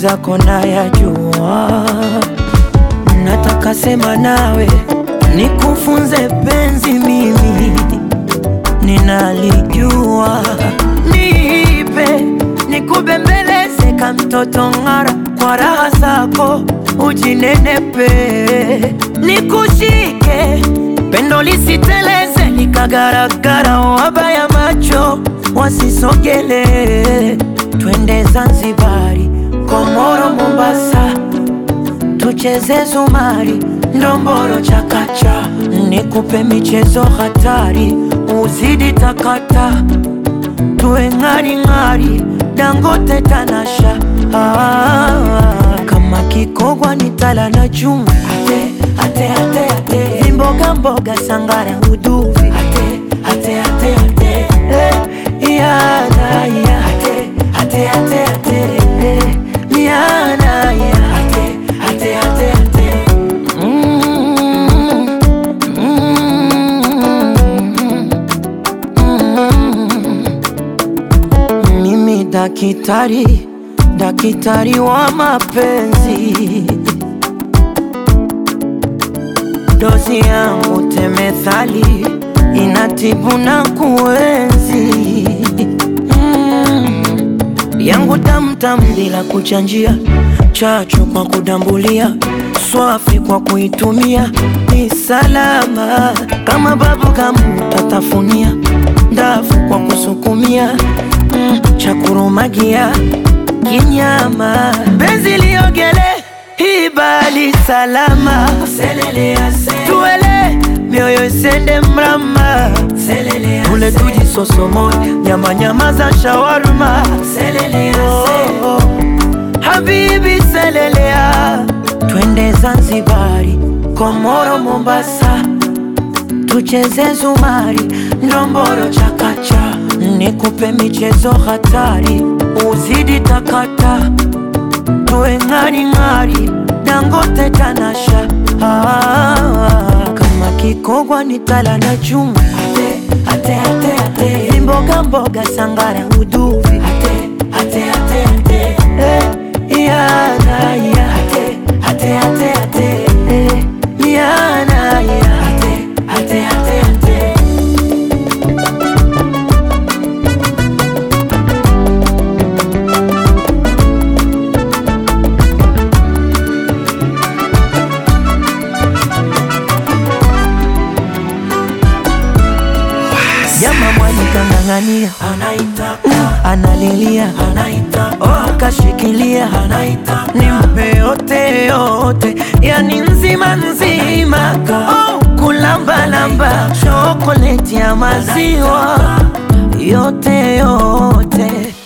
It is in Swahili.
mwenzako nayajua. Nataka sema nawe nikufunze penzi mimi ninalijua. Nipe nikubembeleze kama mtoto ngara, kwa raha zako ujinenepe. Nikushike pendo lisiteleze likagaragara, wabaya macho wasisogele. Twende Zanzibari, Komoro, Mombasa, tucheze zumari, ndomboro, chakacha. Nikupe michezo hatari, uzidi takata. Tuwe ngari ngari, Dangote, Tanasha. Kama Kikogwa nitala na chumvi, ate, ate, ate, ate. Mboga mboga sangara uduvi, ate, ate, ate, ate. Yana ya, ate, ate, ate, ate. Yana ya, ate, ate, ate, ate. Mimi dakitari, dakitari wa mapenzi. Dozi yangu temethali, inatibu na kuenzi. Yangu tamtam bila kuchanjia, chachu kwa kudambulia, swafi kwa kuitumia. Ni salama kama babu kamu tatafunia, ndafu kwa kusukumia, chakurumagia kinyama. Benzi liogele hibali salama, tuele mioyo isende mrama. Ule tuji sosomo, nyama nyama za shawarma. Oh, habibi selelea. Twende Zanzibari, Komoro, Mombasa, tucheze zumari, ndomboro, chakacha. Nikupe michezo hatari, uzidi takata. Tuwe ngari ngari, Dangote, Tanasha. Kama Kikogwa nitala na chumvi, ate, ate, ate, ate. Mboga mboga sangara uduvi, ate, ate, ate, ate. Yana ya, ate, ate, ate, ate. Yana ya, ate, ate, ate, ate. Jama mwani kangangania, analilia, kashikilia, nimpe yote yote, yani nzima nzima. Kulamba lamba, chokoleti ya maziwa, yote yote.